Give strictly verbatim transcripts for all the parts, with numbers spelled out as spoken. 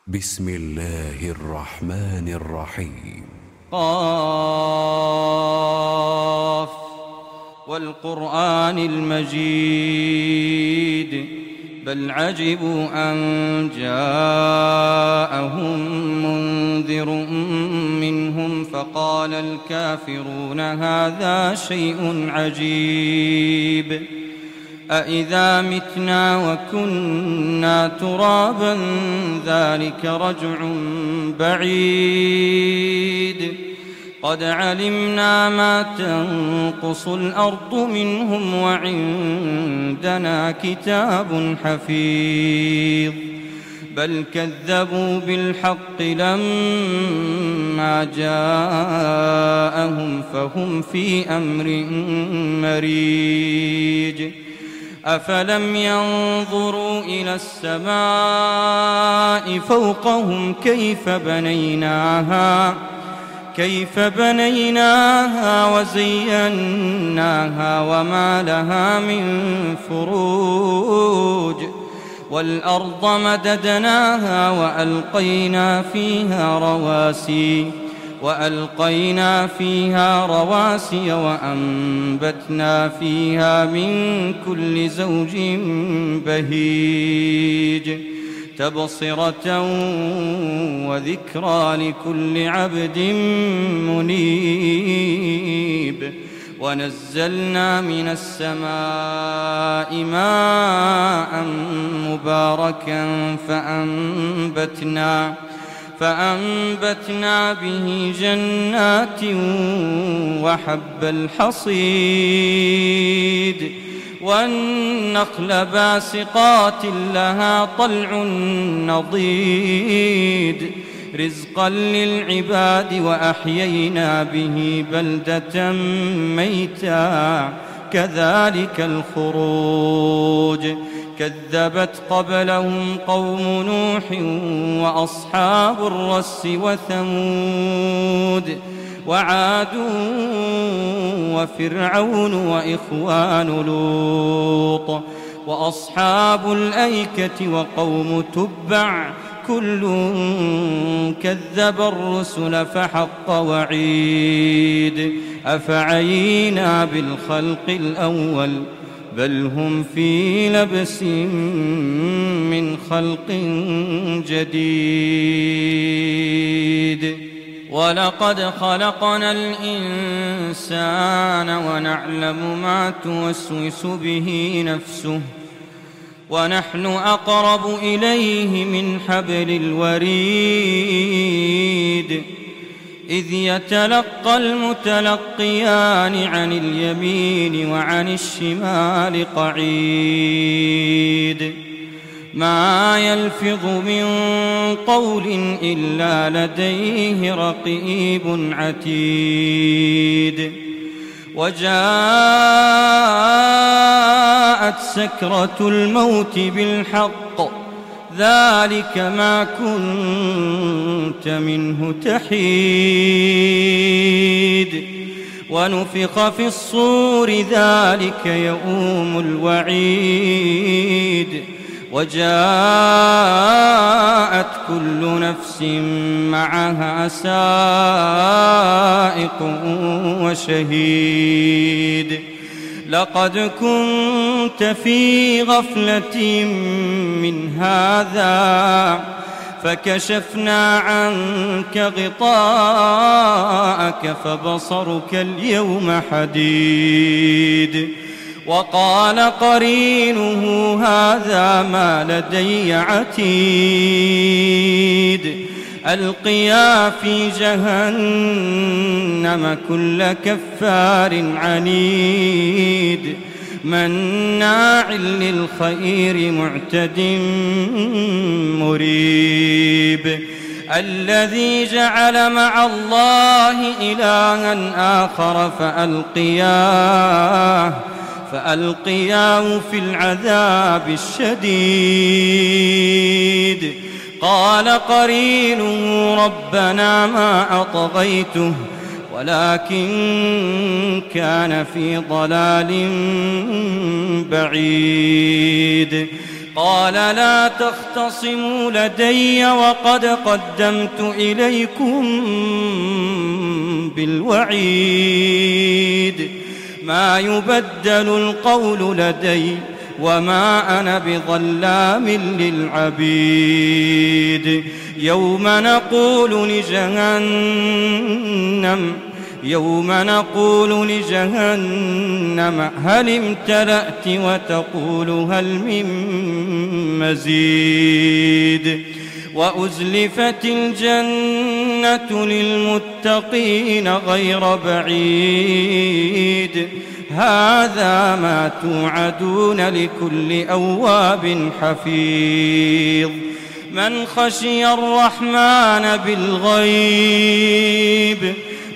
بسم الله الرحمن الرحيم. قاف والقرآن المجيد بل عجبوا أن جاءهم منذر منهم فقال الكافرون هذا شيء عجيب أإذا متنا وكنا ترابا ذلك رجع بعيد قد علمنا ما تنقص الأرض منهم وعندنا كتاب حفيظ بل كذبوا بالحق لما جاءهم فهم في أمر مريج أفلم ينظروا إلى السماء فوقهم كيف بنيناها كيف بنيناها وزيناها وما لها من فروج والأرض مددناها وألقينا فيها رواسي وألقينا فيها رواسي وأنبتنا فيها من كل زوج بهيج تبصرة وذكرى لكل عبد منيب ونزلنا من السماء ماء مباركا فأنبتنا فأنبتنا به جنات وحب الحصيد والنخل باسقات لها طلع نضيد رزقا للعباد وأحيينا به بلدة ميتا كذلك الخروج كذبت قبلهم قوم نوح وأصحاب الرس وثمود وعاد وفرعون وإخوان لوط وأصحاب الأيكة وقوم تبع كل كذب الرسل فحق وعيد أفعينا بالخلق الأول بل هم في لبس من خلق جديد ولقد خلقنا الإنسان ونعلم ما توسوس به نفسه ونحن أقرب إليه من حبل الوريد إذ يتلقى المتلقيان عن اليمين وعن الشمال قعيد ما يلفظ من قول إلا لديه رقيب عتيد وجاءت سكرة الموت بالحق ذلك ما كنت منه تحيد ونفخ في الصور ذلك يوم الوعيد وجاءت كل نفس معها سائق وشهيد لقد كنت في غفلة من هذا فكشفنا عنك غطاءك فبصرك اليوم حديد وقال قرينه هذا ما لدي عتيد ألقيا في جهنم كل كفار عنيد مناع للخير معتد مريب الذي جعل مع الله إلها آخر فألقياه فألقياه في العذاب الشديد قال قرينه ربنا ما أطغيته ولكن كان في ضلال بعيد قال لا تختصموا لدي وقد قدمت إليكم بالوعيد ما يبدل القول لدي وما أنا بظلام للعبيد يوم نقول لجهنم يوم نقول لجهنم هل امتلأت وتقول هل من مزيد وأزلفت الجنة للمتقين غير بعيد هذا ما توعدون لكل أواب حفيظ من خشي الرحمن بالغيب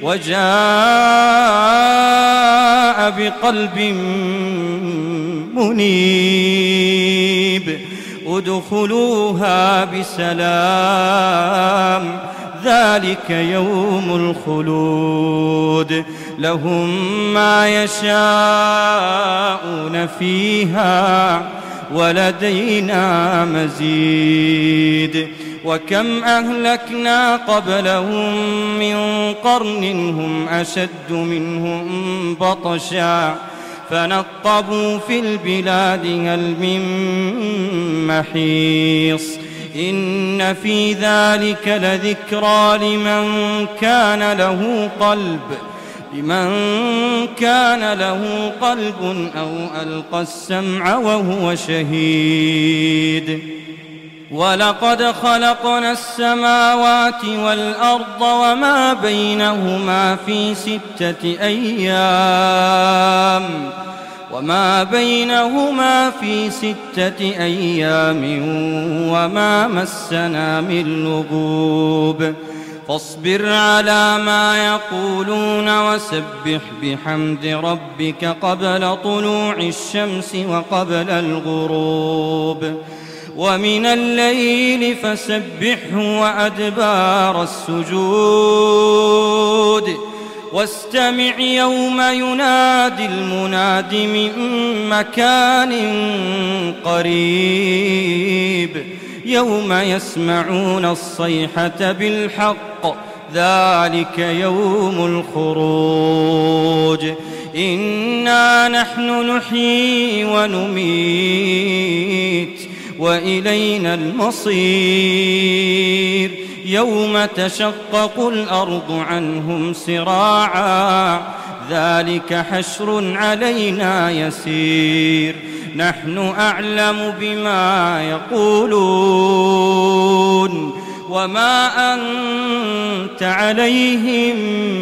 وجاء بقلب منيب ادخلوها بسلام ذلك يوم الخلود لهم ما يشاءون فيها ولدينا مزيد وكم أهلكنا قبلهم من قرن هم أشد منهم بطشا فنقبوا في البلاد هل من محيص إن في ذلك لذكرى لمن كان له قلب لمن كان له قلب أو ألقى السمع وهو شهيد ولقد خلقنا السماوات والأرض وما بينهما في ستة أيام وما بينهما في ستة أيام وما مسنا من لغوب فاصبر على ما يقولون وسبح بحمد ربك قبل طلوع الشمس وقبل الغروب ومن الليل فسبحه وأدبار السجود واستمع يوم ينادي المناد من مكان قريب يوم يسمعون الصيحة بالحق ذلك يوم الخروج إنا نحن نحيي ونميت وإلينا المصير يوم تشقق الأرض عنهم سراعا ذلك حشر علينا يسير نحن أعلم بما يقولون وما أنت عليهم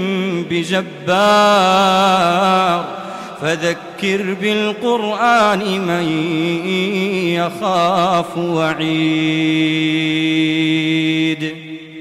بجبار فذكر بالقرآن من يخاف وعيد